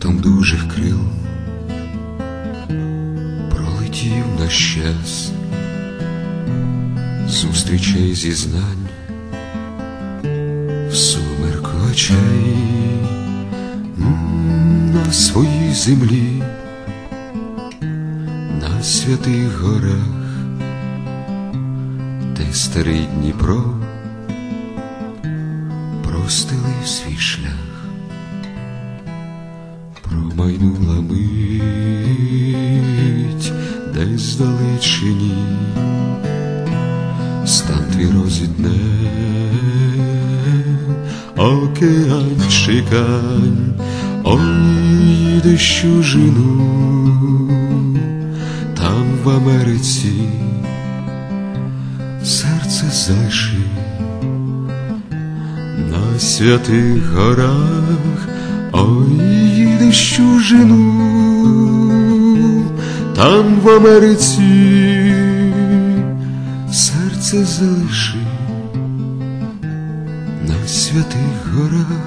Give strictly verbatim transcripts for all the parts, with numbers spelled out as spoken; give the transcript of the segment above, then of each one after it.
раптом дужих крил пролетів наш час зустрічей зізнань в сумерку очей. На своїй землі, на святих горах, де старий Дніпро простелив свій шлях, промайнула мить десь здалечині, стан твій розідне океан чекань. Ой, дощу жину, там в Америці серце залиши, на святих горах. Ой, дощу жину, там в Америці серце залиши, на святих горах.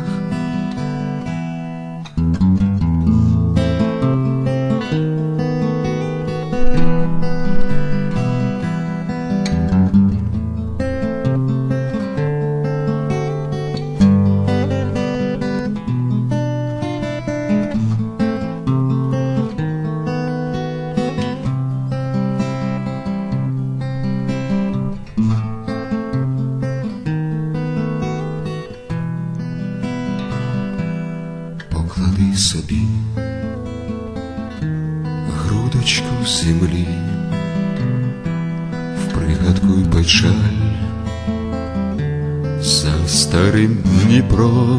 Поклади собі грудочку землі, в пригадку й печаль за старим Дніпром,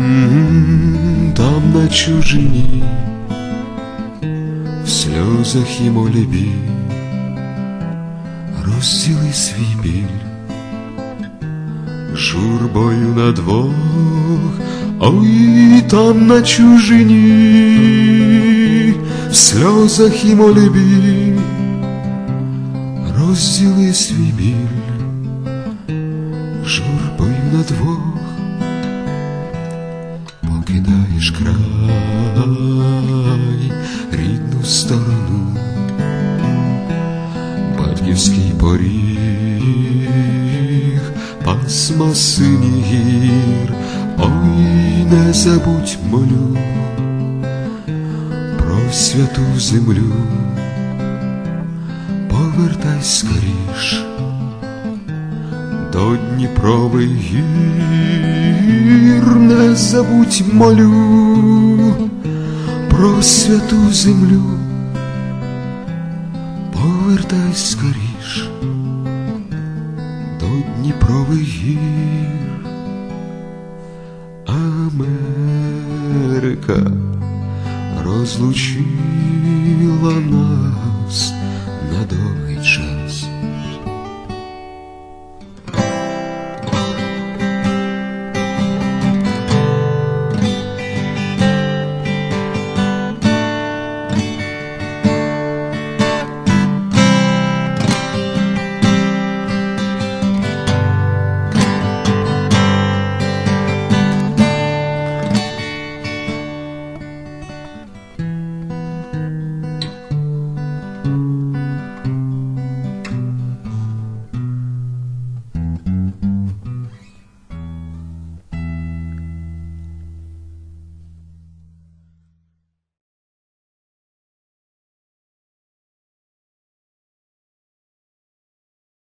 там на чужині, в сльозах і молебі розділи свій біль журбою на двох. Ой, там на чужині, в сльозах і молебі розділи свій біль журбою на двох. Покидаєш край, рідну сторону, батьківський поріг, пасма синіх гір. Ой, не забудь, молю, про святу землю, повертай скоріш до Дніпрових гір. Не забудь, молю, про святу землю, повертай скоріш до Дніпрових гір. Америка розлучила нас на довгий час.